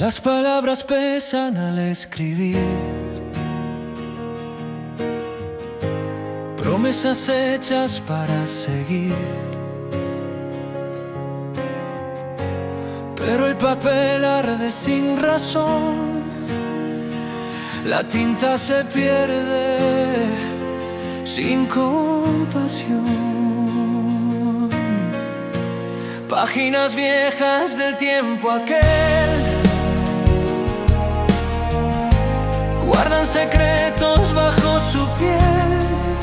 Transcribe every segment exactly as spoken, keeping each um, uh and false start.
Las palabras pesan al escribir, promesas hechas para seguir, pero el papel arde sin razón, la tinta se pierde sin compasión. Páginas viejas del tiempo aquel guardan secretos bajo su piel.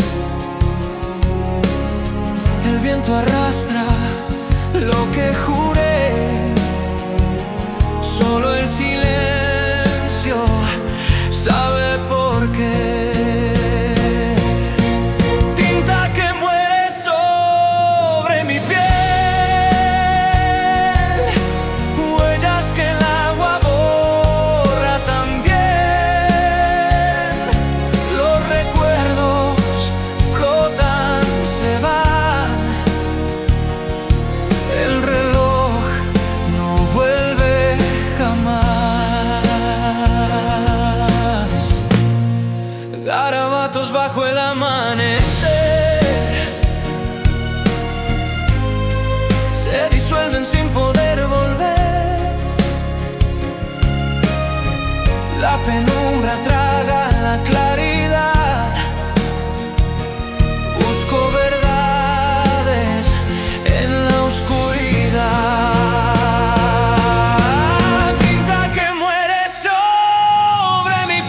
El viento arrastra lo que juré, solo el silencio sabe por qué. Tinta que muere sobre mi piel, huellas que el agua borra también. Los recuerdos flotan, se van, el reloj no vuelve jamás. Garabatos bajo el amanecer se disuelven sin poder volver. La penumbra traga la claridad. Busco verdades en la oscuridad. Tinta que muere sobre mi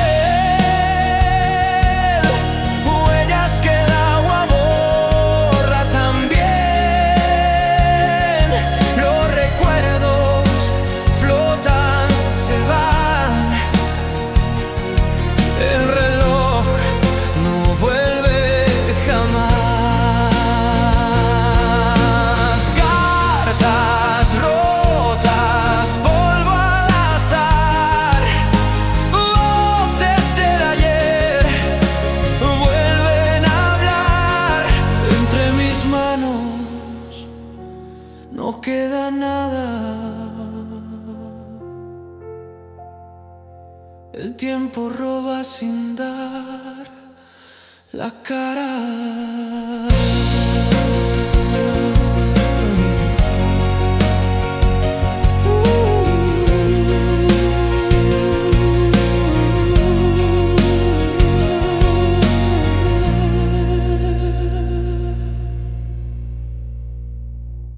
piel, huellas que el agua borra también. Los recuerdos flotan, se van, el reloj no vuelve jamás. Cartas rotas, polvo al azar, voces del ayer vuelven a hablar. Entre mis manos no queda nada. El tiempo roba sin dar la cara.